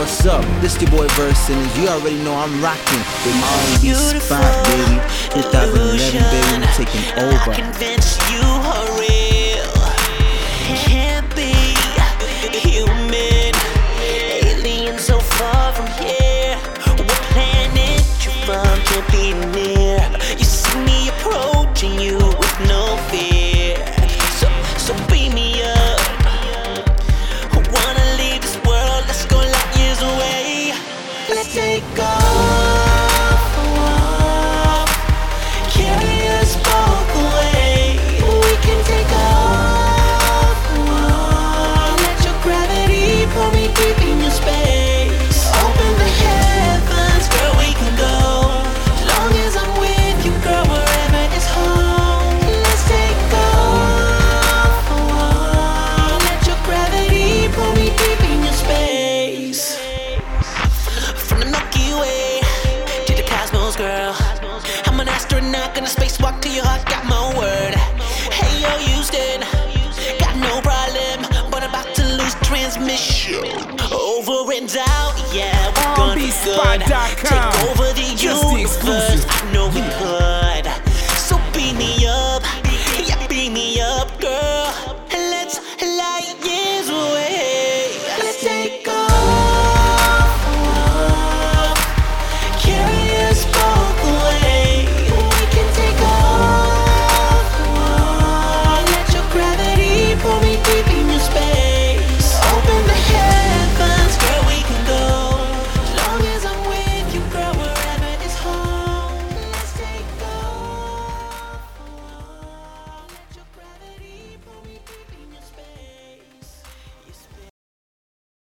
what's up? This your boy Verse, and you already know I'm rocking with my R&B spot, baby. 2011, baby, I'm taking over. I convince you are real. Can't be human. Alien so far from here. What planet you from can't be near. You see me approaching you with no fear. So beam me up. I wanna leave this world. Let's go light years away. Let's take off. Carry us both away. We can take off. Let your gravity pull me deep in your space. Open the heavens, girl, we can go. Long as I'm with you, girl, wherever is home. Let's take off. Let your gravity pull me deep in your space. From the Milky Way to the cosmos, girl. I'm an astronaut, gonna spacewalk to your heart, got my word. Hey yo, Houston, got no problem, but I'm about to lose transmission. Over and out, yeah, we're gonna be good. Take over.